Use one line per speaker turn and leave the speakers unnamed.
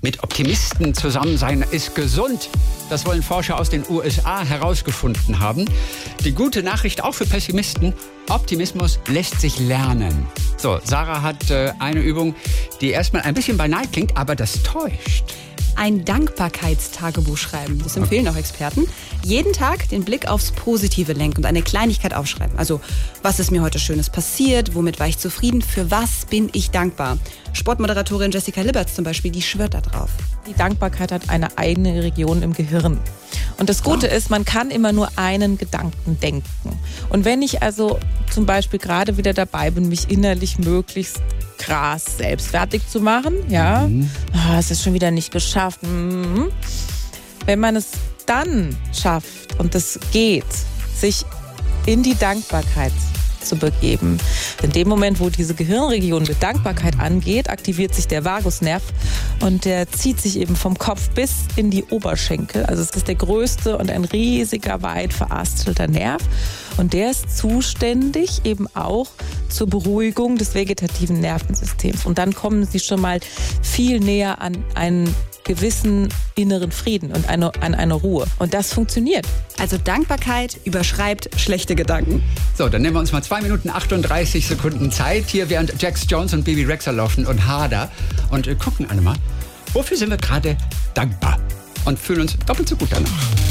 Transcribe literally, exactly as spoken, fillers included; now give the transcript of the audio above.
Mit Optimisten zusammen sein ist gesund. Das wollen Forscher aus den U S A herausgefunden haben. Die gute Nachricht auch für Pessimisten: Optimismus lässt sich lernen. So, Sarah hat äh, eine Übung, die erstmal ein bisschen banal klingt, aber das täuscht.
Ein Dankbarkeitstagebuch schreiben. Das empfehlen auch Experten. Jeden Tag den Blick aufs Positive lenken und eine Kleinigkeit aufschreiben. Also, was ist mir heute Schönes passiert? Womit war ich zufrieden? Für was bin ich dankbar? Sportmoderatorin Jessica Liberts zum Beispiel, die schwört da drauf.
Die Dankbarkeit hat eine eigene Region im Gehirn. Und das Gute ist, man kann immer nur einen Gedanken denken. Und wenn ich also zum Beispiel gerade wieder dabei bin, mich innerlich möglichst krass selbst fertig zu machen, ja, mhm. oh, es ist schon wieder nicht geschafft. Mhm. Wenn man es dann schafft und es geht, sich in die Dankbarkeit zu begeben. In dem Moment, wo diese Gehirnregion mit Dankbarkeit angeht, aktiviert sich der Vagusnerv und der zieht sich eben vom Kopf bis in die Oberschenkel. Also es ist der größte und ein riesiger, weit verastelter Nerv und der ist zuständig eben auch zur Beruhigung des vegetativen Nervensystems. Und dann kommen Sie schon mal viel näher an einen gewissen inneren Frieden und eine, an eine Ruhe. Und das funktioniert.
Also Dankbarkeit überschreibt schlechte Gedanken.
So, dann nehmen wir uns mal zwei Minuten achtunddreißig Sekunden Zeit hier, während Jax Jones und Bebe Rexha laufen und Harder und äh, gucken alle mal, wofür sind wir gerade dankbar und fühlen uns doppelt so gut danach.